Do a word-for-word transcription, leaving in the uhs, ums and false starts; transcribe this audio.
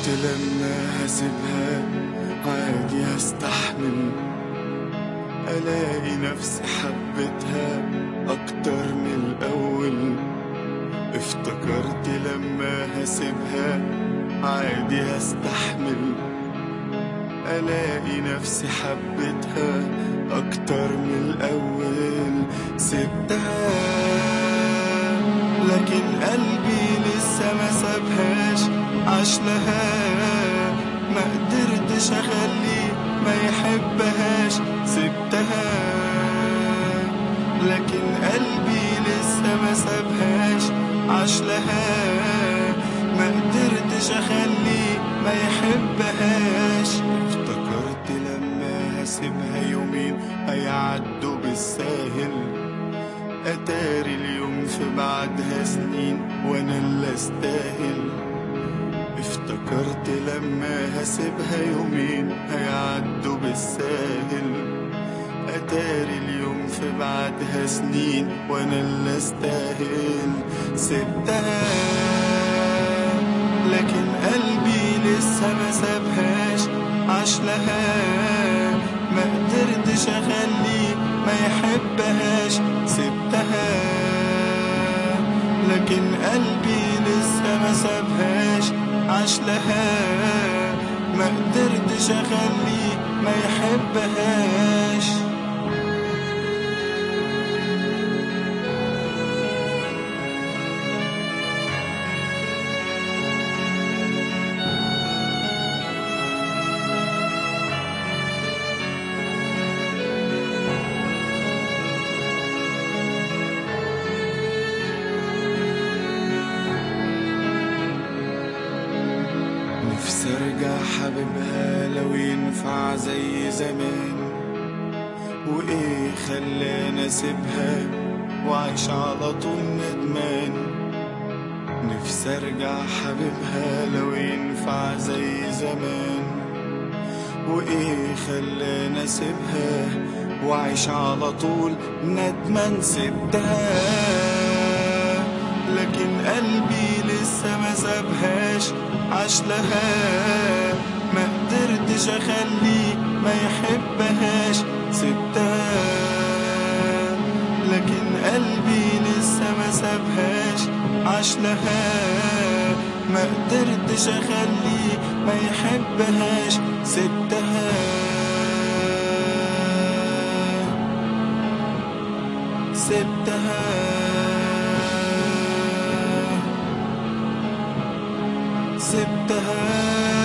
لما هسيبها عادي هستحمل، ألاقي نفسي حبيتها أكتر من الأول. افتكرت لما هسيبها عادي هستحمل، ألاقي نفسي حبيتها أكتر من الأول. سبتها لكن قلبي لسه ما سابهاش، عاش لها ما قدرتش أخليه ما يحبهاش. سبتها لكن قلبي لسه ما سابهاش، عاش لها ما قدرتش أخليه ما يحبهاش. افتكرت لما هسيبها يومين هيعدوا بالساهل، أتاري اليوم في بعدها سنين وأنا اللي أستاهل. افتكرت لما هسيبها يومين هيعدوا بالساهل، أتاري اليوم في بعدها سنين وأنا اللي أستاهل. سبتها لكن قلبي لسه ما سابهاش، عاش لها ما قدرتش أخليه ما يحبهاش. سبتها لكن قلبي لسه ما سابهاش، عاش لها ما قدرتش أخليه ما يحبهاش. نفسي ارجع حبيبها لو ينفع زي زمان، وايه خلاني اسيبها وعيش على طول ندمان. نفسي ارجع حبيبها لو ينفع زي زمان، وايه خلاني اسيبها وعيش على طول ندمان. سبتها لكن قلبي لسه ما سابهاش، عاش لها ما قدرتش أخليه ما يحبهاش. سبتها لكن قلبي لسه ما سابهاش، عاش لها ما قدرتش أخليه ما يحبهاش. سبتها سبتها سبتها